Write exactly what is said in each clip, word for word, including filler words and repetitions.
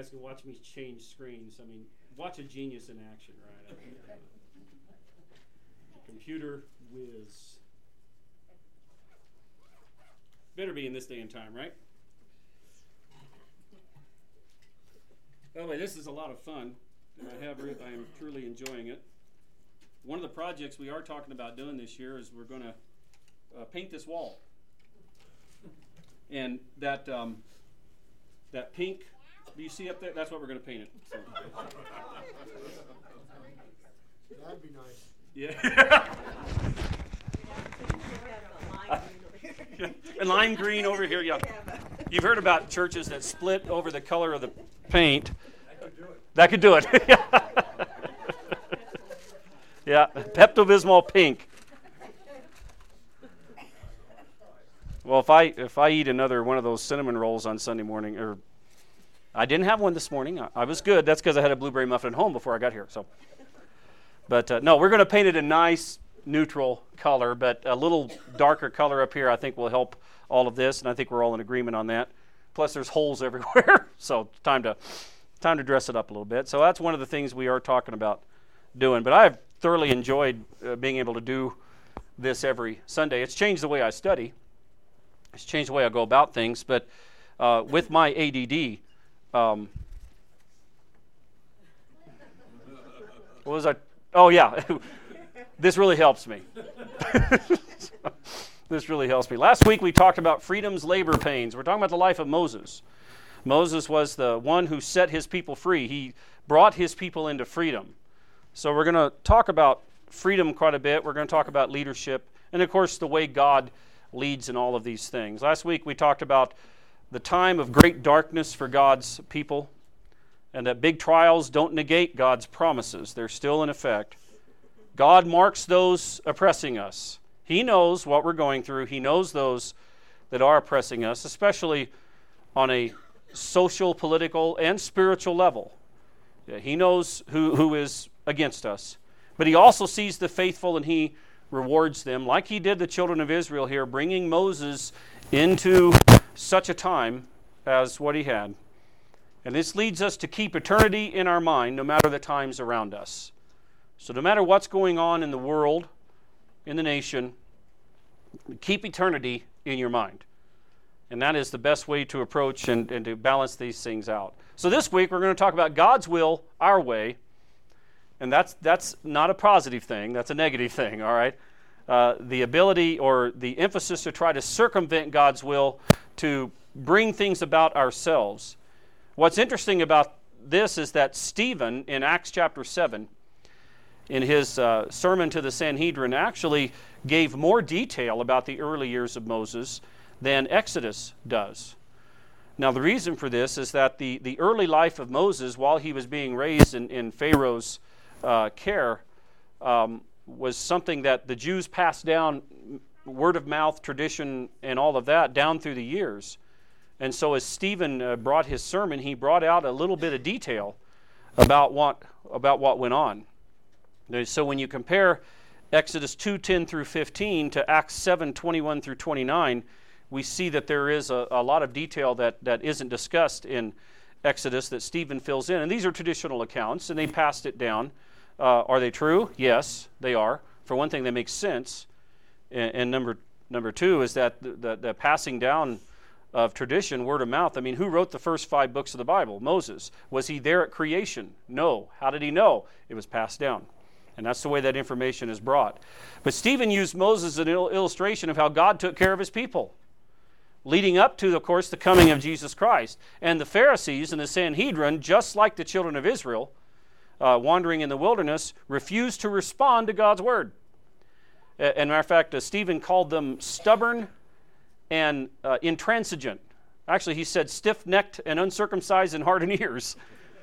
guys can watch me change screens. I mean, watch a genius in action, right? I mean, uh, computer whiz. Better be in this day and time, right? By the way, this is a lot of fun. I have. I am truly enjoying it. One of the projects we are talking about doing this year is we're going to uh, paint this wall, and that um, that pink. Do you see up there? That's what we're going to paint it. So. That'd be nice. Yeah. And lime green over here, yeah. You've heard about churches that split over the color of the paint. That could do it. That could do it. Yeah, Pepto-Bismol pink. Well, if I if I eat another one of those cinnamon rolls on Sunday morning, or I didn't have one this morning. I, I was good. That's because I had a blueberry muffin at home before I got here. So, but uh, no, we're going to paint it a nice neutral color, but a little darker color up here I think will help all of this, and I think we're all in agreement on that. Plus there's holes everywhere, so time to time to dress it up a little bit. So that's one of the things we are talking about doing. But I've thoroughly enjoyed uh, being able to do this every Sunday. It's changed the way I study. It's changed the way I go about things, but uh, with my A D D, um, what was I? Oh yeah. This really helps me. This really helps me. Last week we talked about freedom's labor pains. We're talking about the life of Moses. Moses was the one who set his people free. He brought his people into freedom. So we're going to talk about freedom quite a bit. We're going to talk about leadership and, of course, the way God leads in all of these things. Last week we talked about the time of great darkness for God's people, and that big trials don't negate God's promises. They're still in effect. God marks those oppressing us. He knows what we're going through. He knows those that are oppressing us, especially on a social, political, and spiritual level. Yeah, he knows who, who is against us. But he also sees the faithful, and he rewards them, like he did the children of Israel here, bringing Moses into such a time as what he had. And this leads us to keep eternity in our mind, no matter the times around us. So no matter what's going on in the world, in the nation, keep eternity in your mind. And that is the best way to approach and, and to balance these things out. So this week we're going to talk about God's will, our way. And that's that's not a positive thing. That's a negative thing, all right? Uh, the ability or the emphasis to try to circumvent God's will to bring things about ourselves. What's interesting about this is that Stephen, in Acts chapter seven, in his uh, sermon to the Sanhedrin, actually gave more detail about the early years of Moses than Exodus does. Now, the reason for this is that the, the early life of Moses, while he was being raised in, in Pharaoh's uh, care, um, was something that the Jews passed down, word of mouth, tradition, and all of that, down through the years. And so as Stephen uh, brought his sermon, he brought out a little bit of detail about what about what went on. So when you compare Exodus two ten through fifteen to Acts seven twenty-one through twenty-nine, we see that there is a, a lot of detail that, that isn't discussed in Exodus that Stephen fills in. And these are traditional accounts, and they passed it down. Uh, are they true? Yes, they are. For one thing, they make sense. And, and number number two is that the, the, the passing down of tradition, word of mouth. I mean, who wrote the first five books of the Bible? Moses. Was he there at creation? No. How did he know? It was passed down. And that's the way that information is brought. But Stephen used Moses as an il- illustration of how God took care of his people, leading up to, of course, the coming of Jesus Christ. And the Pharisees and the Sanhedrin, just like the children of Israel, uh, wandering in the wilderness, refused to respond to God's word. And, as a matter of fact, uh, Stephen called them stubborn and uh, intransigent. Actually, he said stiff-necked and uncircumcised in heart and ears.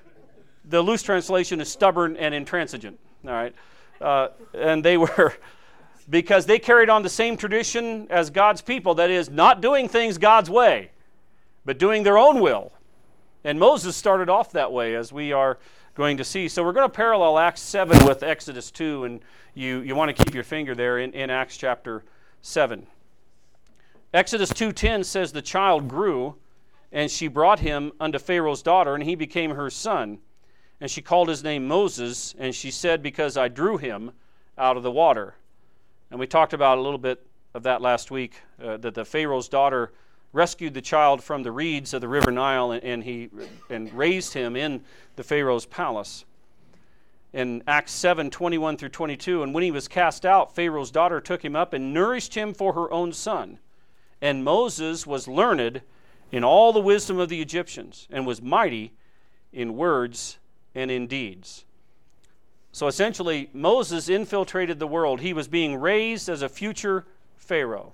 The loose translation is stubborn and intransigent. All right, uh, and they were, because they carried on the same tradition as God's people, that is, not doing things God's way, but doing their own will. And Moses started off that way, as we are going to see. So we're going to parallel Acts seven with Exodus two, and you, you want to keep your finger there in, in Acts chapter seven. Exodus two ten says the child grew And she brought him unto Pharaoh's daughter, and he became her son. And she called his name Moses, and she said, because I drew him out of the water. And we talked about a little bit of that last week, uh, that the Pharaoh's daughter rescued the child from the reeds of the river Nile, and, and he and raised him in the Pharaoh's palace. In Acts seven, twenty-one through twenty-two, and when he was cast out, Pharaoh's daughter took him up and nourished him for her own son. And Moses was learned in all the wisdom of the Egyptians, and was mighty in words and in deeds. So essentially, Moses infiltrated the world. He was being raised as a future Pharaoh.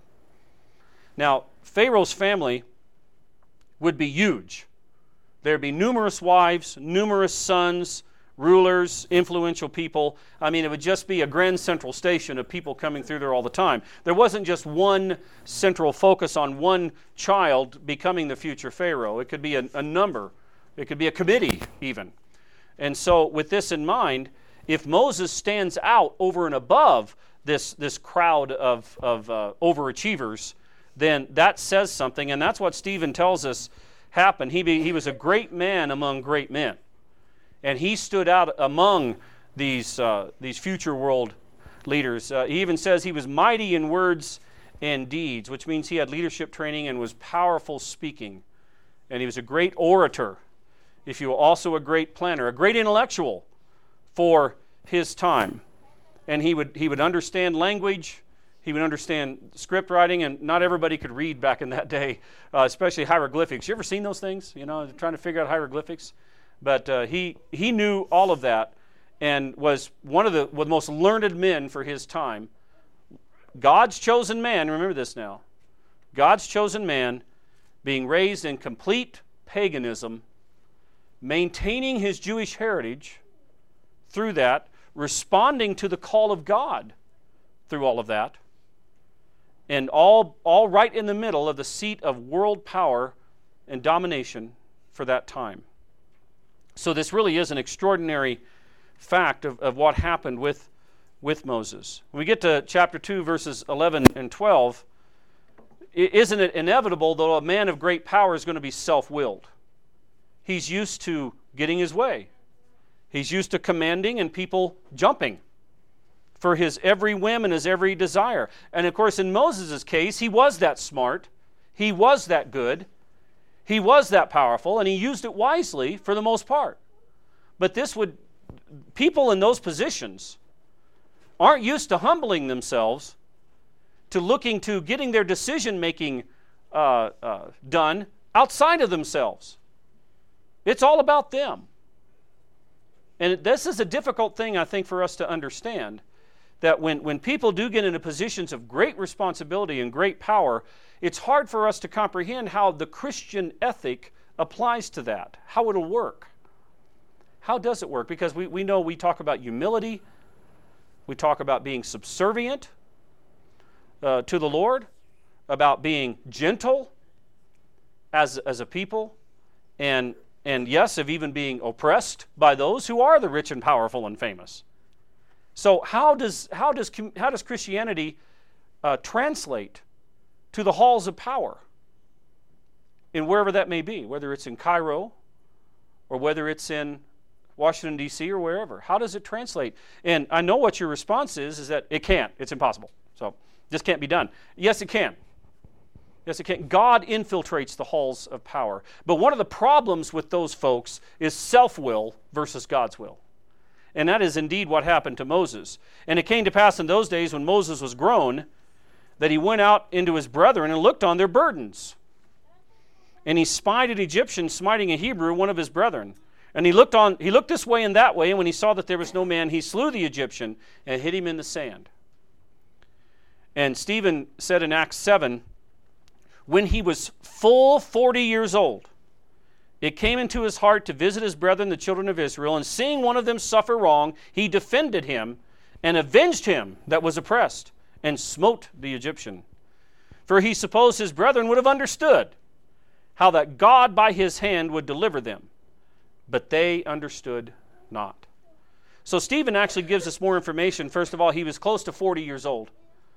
Now, Pharaoh's family would be huge. There'd be numerous wives, numerous sons, rulers, influential people. I mean, it would just be a grand central station of people coming through there all the time. There wasn't just one central focus on one child becoming the future Pharaoh. It could be a, a number. It could be a committee even. And so with this in mind, if Moses stands out over and above this, this crowd of, of uh, overachievers, then that says something, and that's what Stephen tells us happened. He, be, he was a great man among great men. And he stood out among these uh, these future world leaders. Uh, he even says he was mighty in words and deeds, which means he had leadership training and was powerful speaking. And he was a great orator, if you will, also a great planner, a great intellectual for his time. And he would he would understand language. He would understand script writing, and not everybody could read back in that day, uh, especially hieroglyphics. You ever seen those things? You know, trying to figure out hieroglyphics? But uh, he he knew all of that and was one of the, one of the most learned men for his time. God's chosen man, remember this now, God's chosen man being raised in complete paganism, maintaining his Jewish heritage through that, responding to the call of God through all of that, and all, all right in the middle of the seat of world power and domination for that time. So this really is an extraordinary fact of, of what happened with, with Moses. When we get to chapter two, verses eleven and twelve, isn't it inevitable, though a man of great power is going to be self-willed? He's used to getting his way. He's used to commanding and people jumping for his every whim and his every desire. And of course, in Moses' case, he was that smart. He was that good. He was that powerful, and he used it wisely for the most part. But this would, people in those positions aren't used to humbling themselves, to looking to getting their decision-making uh, uh, done outside of themselves. It's all about them. And this is a difficult thing, I think, for us to understand, that when, when people do get into positions of great responsibility and great power, it's hard for us to comprehend how the Christian ethic applies to that, how it'll work. How does it work? Because we, we know we talk about humility, we talk about being subservient uh, to the Lord, about being gentle as, as a people, and, and yes, of even being oppressed by those who are the rich and powerful and famous. So how does, how does, how does Christianity uh, translate to the halls of power in wherever that may be, whether it's in Cairo or whether it's in Washington, D C or wherever? How does it translate? And I know what your response is, is that it can't. It's impossible. So this can't be done. Yes, it can. Yes, it can. God infiltrates the halls of power. But one of the problems with those folks is self-will versus God's will. And that is indeed what happened to Moses. And it came to pass in those days when Moses was grown that he went out into his brethren and looked on their burdens. And he spied an Egyptian smiting a Hebrew, one of his brethren. And he looked on, he looked this way and that way, and when he saw that there was no man, he slew the Egyptian and hid him in the sand. And Stephen said in Acts seven, when he was full forty years old, it came into his heart to visit his brethren, the children of Israel, and seeing one of them suffer wrong, he defended him and avenged him that was oppressed, and smote the Egyptian. For he supposed his brethren would have understood how that God by his hand would deliver them. But they understood not. So Stephen actually gives us more information. First of all, he was close to forty years old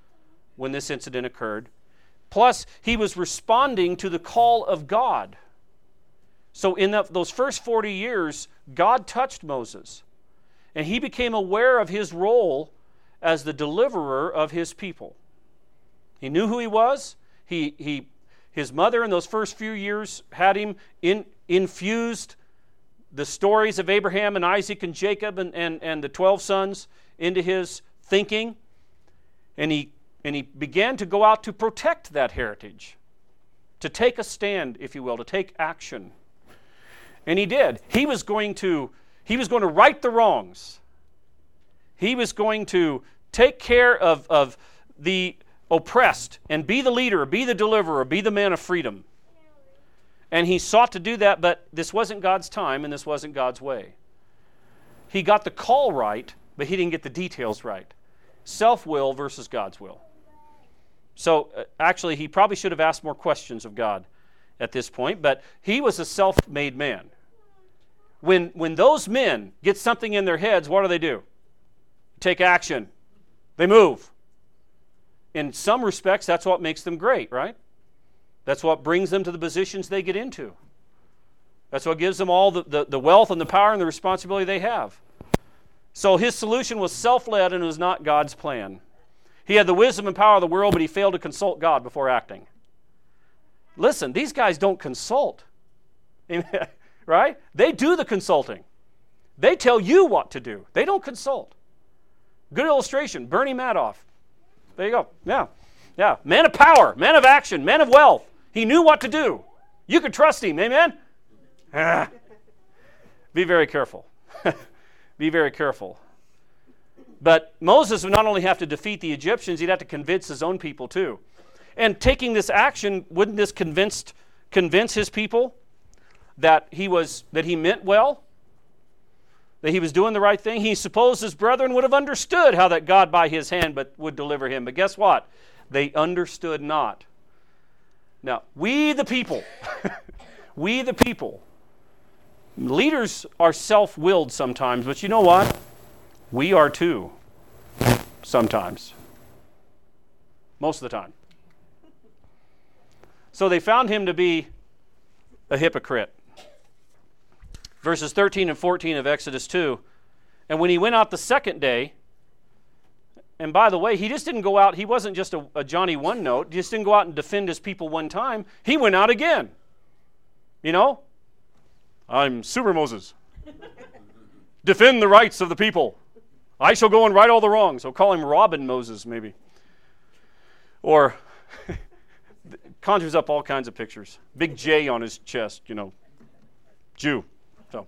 when this incident occurred. Plus, he was responding to the call of God So in the, those first forty years, God touched Moses, and he became aware of his role as the deliverer of his people. He knew who he was. He, he, his mother in those first few years had him in, infused the stories of Abraham and Isaac and Jacob and, and, and the twelve sons into his thinking. And he, and he began to go out to protect that heritage, to take a stand, if you will, to take action. And he did. He was going to, he was going to right the wrongs. He was going to take care of, of the oppressed and be the leader, be the deliverer, be the man of freedom. And he sought to do that, but this wasn't God's time and this wasn't God's way. He got the call right, but he didn't get the details right. Self-will versus God's will. So uh, actually, he probably should have asked more questions of God at this point, but he was a self-made man. When, when those men get something in their heads, what do they do? Take action. They move. In some respects, that's what makes them great, right? That's what brings them to the positions they get into. That's what gives them all the, the, the wealth and the power and the responsibility they have. So his solution was self-led and it was not God's plan. He had the wisdom and power of the world, but he failed to consult God before acting. Listen, these guys don't consult. Right? They do the consulting. They tell you what to do. They don't consult. Good illustration, Bernie Madoff. There you go. Yeah. Yeah. Man of power, man of action, man of wealth. He knew what to do. You could trust him. Amen? Ah. Be very careful. Be very careful. But Moses would not only have to defeat the Egyptians, he'd have to convince his own people too. And taking this action, wouldn't this convinced, convince his people that he was that he meant well? That he was doing the right thing? He supposed his brethren would have understood how that God by his hand but would deliver him. But guess what? They understood not. Now, we the people, we the people, leaders are self-willed sometimes, but you know what? We are too, sometimes. Most of the time. So they found him to be a hypocrite. Verses thirteen and fourteen of Exodus two. And when he went out the second day, and by the way, he just didn't go out, he wasn't just a, a Johnny one note, he just didn't go out and defend his people one time. He went out again. You know? I'm Super Moses. Defend the rights of the people. I shall go and right all the wrongs. So call him Robin Moses, maybe. Or conjures up all kinds of pictures. Big J on his chest, you know. Jew. So.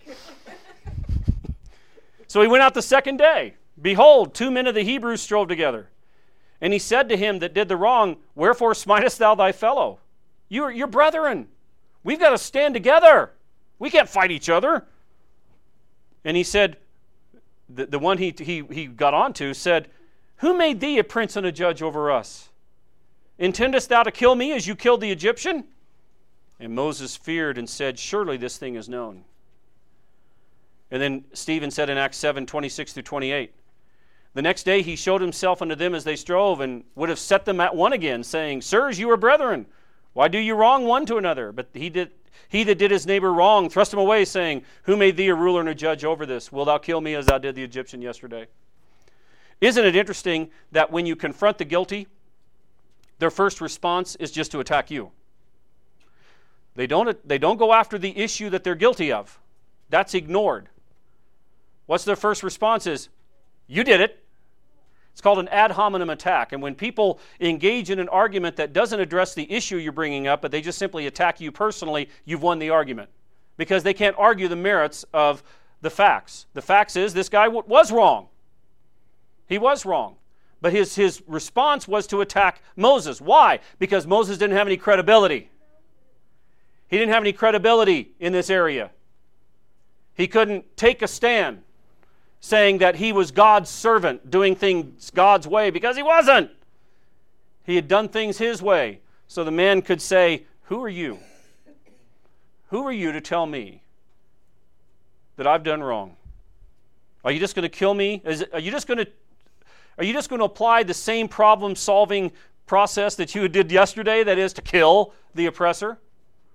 So he went out the second day. Behold, two men of the Hebrews strove together. And he said to him that did the wrong, wherefore smitest thou thy fellow? You are your brethren. We've got to stand together. We can't fight each other. And he said, the, the one he, he, he got onto said, who made thee a prince and a judge over us? Intendest thou to kill me as you killed the Egyptian? And Moses feared and said, surely this thing is known. And then Stephen said in Acts seven, twenty-six through twenty-eight, the next day he showed himself unto them as they strove, and would have set them at one again, saying, sirs, you are brethren. Why do you wrong one to another? But he did he that did his neighbor wrong thrust him away, saying, who made thee a ruler and a judge over this? Wilt thou kill me as thou did the Egyptian yesterday? Isn't it interesting that when you confront the guilty, their first response is just to attack you? They don't, they don't go after the issue that they're guilty of. That's ignored. What's their first response is, you did it. It's called an ad hominem attack. And when people engage in an argument that doesn't address the issue you're bringing up, but they just simply attack you personally, you've won the argument. Because they can't argue the merits of the facts. The facts is this guy w- was wrong. He was wrong. But his, his response was to attack Moses. Why? Because Moses didn't have any credibility. He didn't have any credibility in this area. He couldn't take a stand saying that he was God's servant, doing things God's way, because he wasn't. He had done things his way. So the man could say, who are you? Who are you to tell me that I've done wrong? Are you just going to kill me? Is it, are you just going to Are you just going to apply the same problem-solving process that you did yesterday, that is to kill the oppressor?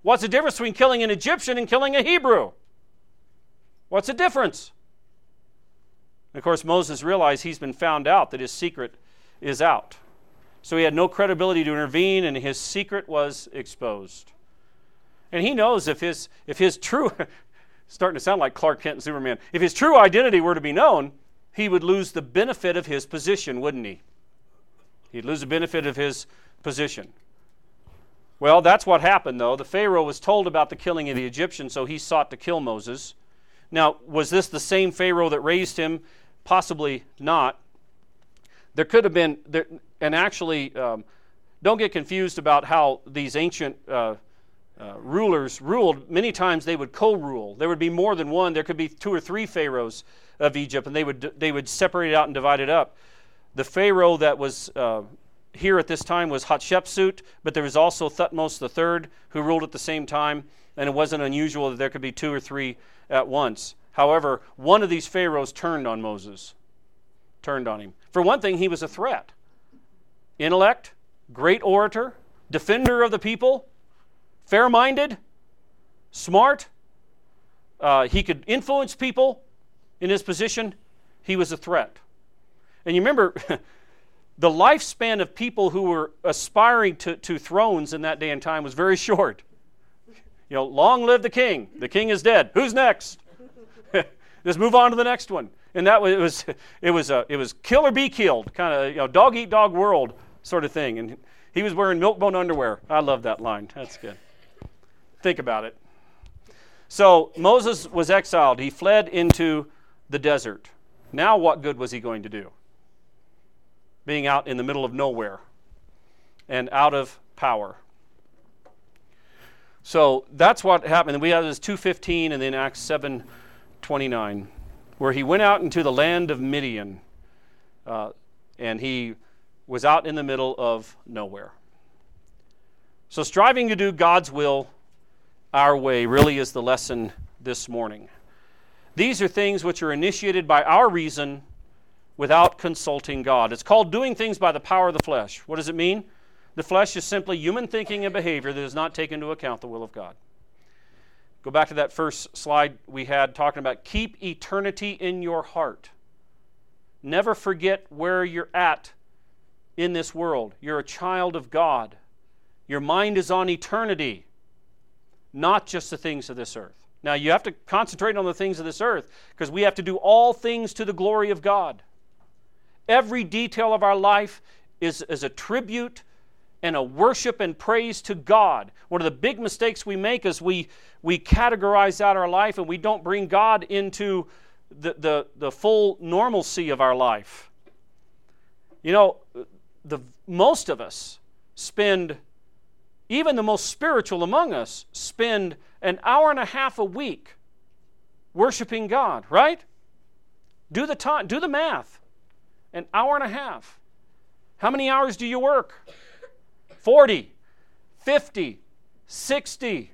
What's the difference between killing an Egyptian and killing a Hebrew? What's the difference? And of course, Moses realized he's been found out, that his secret is out. So he had no credibility to intervene, and his secret was exposed. And he knows if his if his true, starting to sound like Clark Kent and Superman, if his true identity were to be known, he would lose the benefit of his position, wouldn't he? He'd lose the benefit of his position. Well, that's what happened, though. The Pharaoh was told about the killing of the Egyptians, so he sought to kill Moses. Now, was this the same Pharaoh that raised him? Possibly not. There could have been, there, and actually, um, don't get confused about how these ancient uh, uh, rulers ruled. Many times they would co-rule. There would be more than one. There could be two or three pharaohs of Egypt, and they would they would separate it out and divide it up. The Pharaoh that was uh, here at this time was Hatshepsut, but there was also Thutmose the third who ruled at the same time, and it wasn't unusual that there could be two or three at once. However, one of these pharaohs turned on Moses, turned on him. For one thing, he was a threat. Intellect, great orator, defender of the people, fair-minded, smart. Uh, he could influence people in his position. He was a threat. And you remember, the lifespan of people who were aspiring to, to thrones in that day and time was very short. You know, long live the king. The king is dead. Who's next? Just move on to the next one. And that was it was it was a it was kill or be killed, kind of, you know, dog eat dog world sort of thing. And he was wearing milk-bone underwear. I love that line. That's good. Think about it. So Moses was exiled. He fled into the desert. Now what good was he going to do? Being out in the middle of nowhere and out of power. So that's what happened. We have this two fifteen and then Acts seven twenty-nine, where he went out into the land of Midian, uh, and he was out in the middle of nowhere. So striving to do God's will our way really is the lesson this morning. These are things which are initiated by our reason without consulting God. It's called doing things by the power of the flesh. What does it mean? The flesh is simply human thinking and behavior that does not take into account the will of God. Go back to that first slide we had talking about keep eternity in your heart. Never forget where you're at in this world. You're a child of God. Your mind is on eternity, not just the things of this earth. Now, you have to concentrate on the things of this earth because we have to do all things to the glory of God. Every detail of our life is, is a tribute and a worship and praise to God. One of the big mistakes we make is we, we categorize out our life and we don't bring God into the, the, the full normalcy of our life. You know, the most of us spend, even the most spiritual among us, spend an hour and a half a week worshiping God, right? Do the time, do the math. An hour and a half. How many hours do you work? forty, fifty, sixty,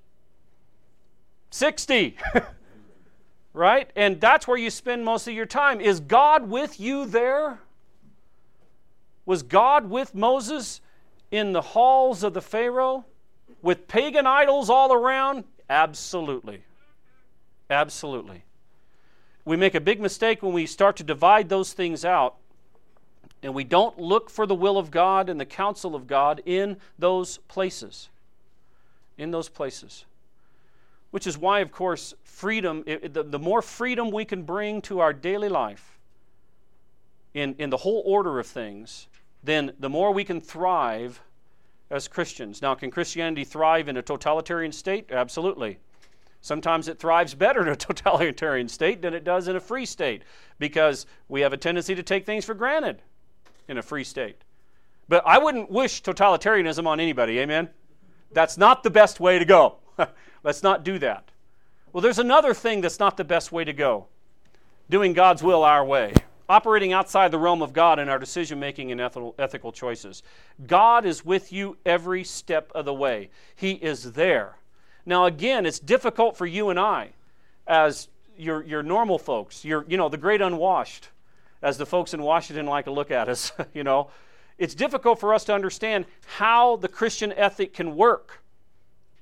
sixty, right? And that's where you spend most of your time. Is God with you there? Was God with Moses in the halls of the Pharaoh with pagan idols all around? Absolutely. Absolutely. We make a big mistake when we start to divide those things out and we don't look for the will of God and the counsel of God in those places. In those places. Which is why, of course, freedom, it, the, the more freedom we can bring to our daily life in, in the whole order of things, then the more we can thrive as Christians. Now, can Christianity thrive in a totalitarian state? Absolutely. Sometimes it thrives better in a totalitarian state than it does in a free state because we have a tendency to take things for granted in a free state. But I wouldn't wish totalitarianism on anybody, amen? That's not the best way to go. Let's not do that. Well, there's another thing that's not the best way to go. Doing God's will our way. Operating outside the realm of God in our decision-making and ethical, ethical choices. God is with you every step of the way. He is there. Now, again, it's difficult for you and I as your, your normal folks, your, you know, the great unwashed, as the folks in Washington like to look at us, you know. It's difficult for us to understand how the Christian ethic can work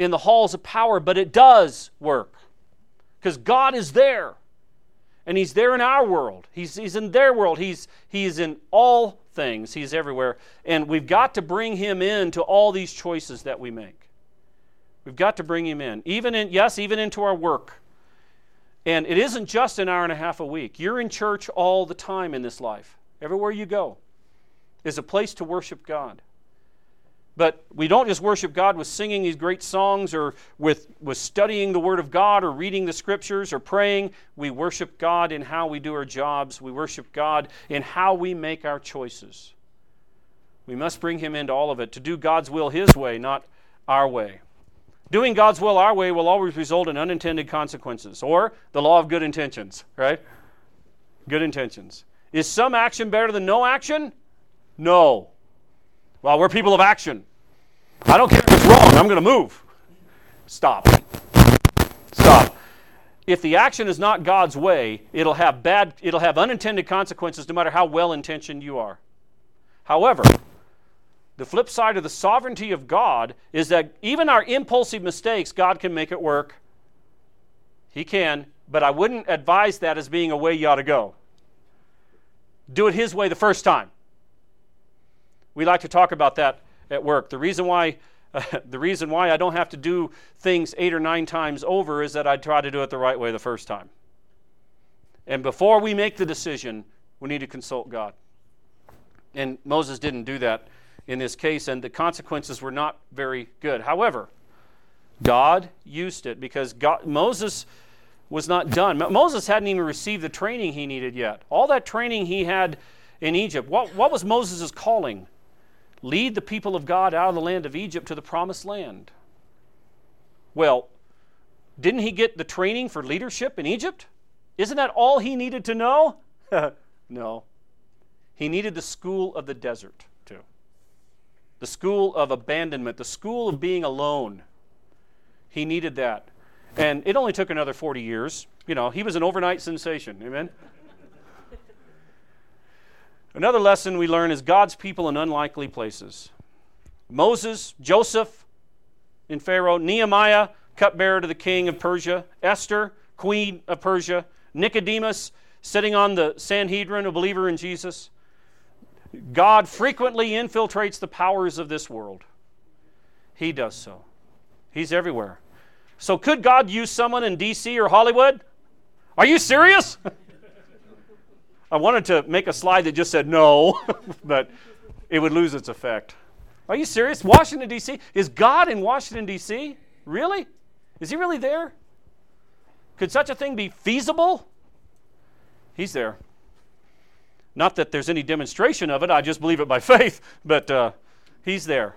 in the halls of power, but it does work. Because God is there. And He's there in our world. He's, he's in their world. He's, he's in all things. He's everywhere. And we've got to bring Him into all these choices that we make. We've got to bring Him in. Even in, yes, even into our work. And it isn't just an hour and a half a week. You're in church all the time in this life. Everywhere you go is a place to worship God. But we don't just worship God with singing these great songs or with, with studying the Word of God or reading the Scriptures or praying. We worship God in how we do our jobs. We worship God in how we make our choices. We must bring Him into all of it to do God's will His way, not our way. Doing God's will our way will always result in unintended consequences, or the law of good intentions, right? Good intentions. Is some action better than no action? No. Well, we're people of action. I don't care if it's wrong. I'm going to move. Stop. Stop. If the action is not God's way, it'll have bad, it'll have unintended consequences no matter how well-intentioned you are. However, the flip side of the sovereignty of God is that even our impulsive mistakes, God can make it work. He can, but I wouldn't advise that as being a way you ought to go. Do it His way the first time. We like to talk about that at work. The reason why uh, the reason why I don't have to do things eight or nine times over is that I try to do it the right way the first time. And before we make the decision, we need to consult God. And Moses didn't do that in this case, and the consequences were not very good. However, God used it because God, Moses was not done. Moses hadn't even received the training he needed yet. All that training he had in Egypt, what, what was Moses' calling? Lead the people of God out of the land of Egypt to the promised land. Well, didn't he get the training for leadership in Egypt? Isn't that all he needed to know? No. He needed the school of the desert too. The school of abandonment, the school of being alone. He needed that. And it only took another forty years. You know, he was an overnight sensation. Amen? Another lesson we learn is God's people in unlikely places. Moses, Joseph in Pharaoh, Nehemiah, cupbearer to the king of Persia, Esther, queen of Persia, Nicodemus, sitting on the Sanhedrin, a believer in Jesus. God frequently infiltrates the powers of this world. He does so. He's everywhere. So could God use someone in D C or Hollywood? Are you serious? I wanted to make a slide that just said no, but it would lose its effect. Are you serious? Washington, D C? Is God in Washington, D C? Really? Is He really there? Could such a thing be feasible? He's there. Not that there's any demonstration of it. I just believe it by faith, but uh, He's there.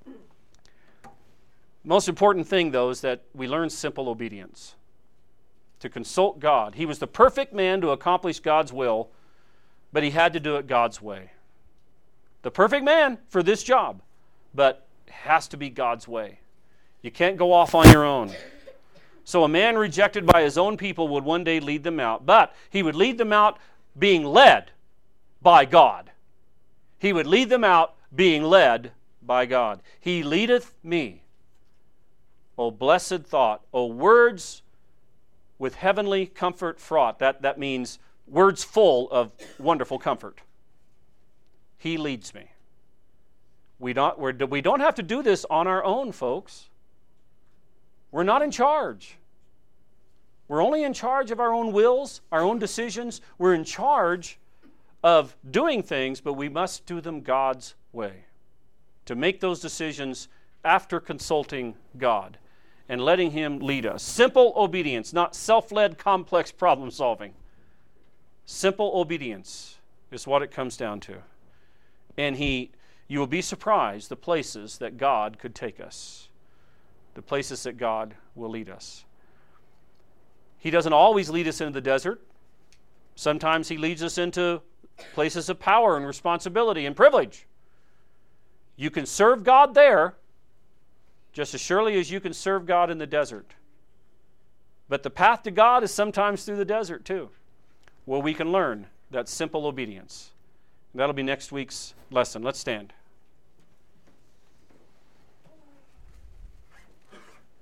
Most important thing, though, is that we learn simple obedience. To consult God. He was the perfect man to accomplish God's will, but he had to do it God's way. The perfect man for this job, but it has to be God's way. You can't go off on your own. So a man rejected by his own people would one day lead them out, but he would lead them out being led by God. He would lead them out being led by God. He leadeth me. O blessed thought, O words with heavenly comfort fraught. That, that means words full of wonderful comfort. He leads me. We don't, we're, we don't have to do this on our own, folks. We're not in charge. We're only in charge of our own wills, our own decisions. We're in charge of doing things, but we must do them God's way. To make those decisions after consulting God and letting Him lead us. Simple obedience, not self-led, complex problem solving. Simple obedience is what it comes down to. And he, you will be surprised the places that God could take us. The places that God will lead us. He doesn't always lead us into the desert. Sometimes He leads us into places of power and responsibility and privilege. You can serve God there just as surely as you can serve God in the desert. But the path to God is sometimes through the desert too, where we can learn that simple obedience. That'll be next week's lesson. Let's stand.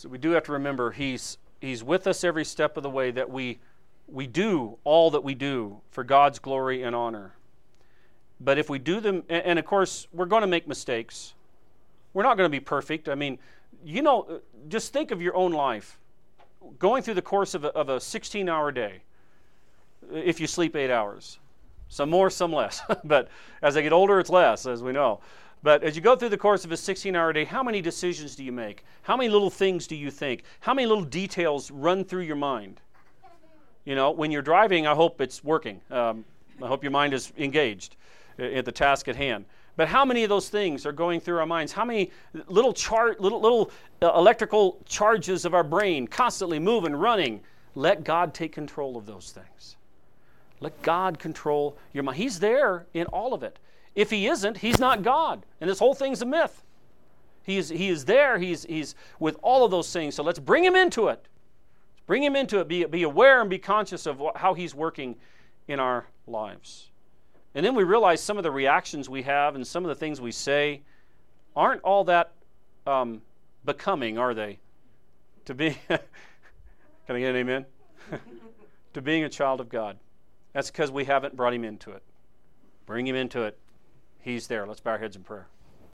So we do have to remember He's He's with us every step of the way, that we we do all that we do for God's glory and honor. But if we do them, and, and of course, we're going to make mistakes. We're not going to be perfect. I mean, you know, just think of your own life. Going through the course of a, of a sixteen-hour day, if you sleep eight hours. Some more, some less. But as I get older, it's less, as we know. But as you go through the course of a sixteen-hour day, how many decisions do you make? How many little things do you think? How many little details run through your mind? You know, when you're driving, I hope it's working. Um, I hope your mind is engaged at the task at hand. But how many of those things are going through our minds? How many little char- little, little uh, electrical charges of our brain constantly moving, running? Let God take control of those things. Let God control your mind. He's there in all of it. If He isn't, He's not God. And this whole thing's a myth. He is, he is there. He's, he's with all of those things. So let's bring Him into it. Bring Him into it. Be, be aware and be conscious of what, how He's working in our lives. And then we realize some of the reactions we have and some of the things we say aren't all that um, becoming, are they? To be, can I get an amen? To being a child of God. That's because we haven't brought Him into it. Bring Him into it. He's there. Let's bow our heads in prayer.